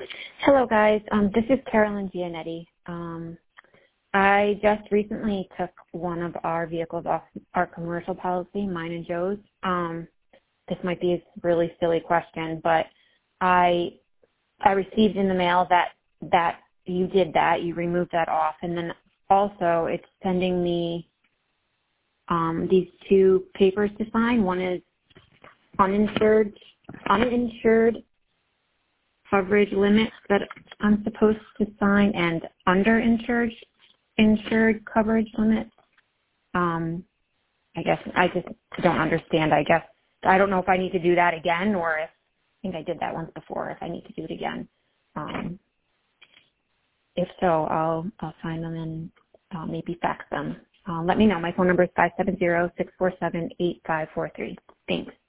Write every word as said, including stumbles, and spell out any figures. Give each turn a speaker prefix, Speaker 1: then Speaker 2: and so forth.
Speaker 1: Hello, guys. Um, this is Carolyn Gianetti. Um, I just recently took one of our vehicles off our commercial policy, mine and Joe's. Um, this might be a really silly question, but I I received in the mail that that you did that, you removed that off, and then also it's sending me um, these two papers to sign. One is uninsured, uninsured coverage limits that I'm supposed to sign, and underinsured insured coverage limits. Um, I guess I just don't understand. I guess I don't know if I need to do that again, or if I think I did that once before. If I need to do it again, um, if so, I'll I'll sign them and uh, maybe fax them. Uh, let me know. My phone number is five seven zero, six four seven, eight five four three. Thanks.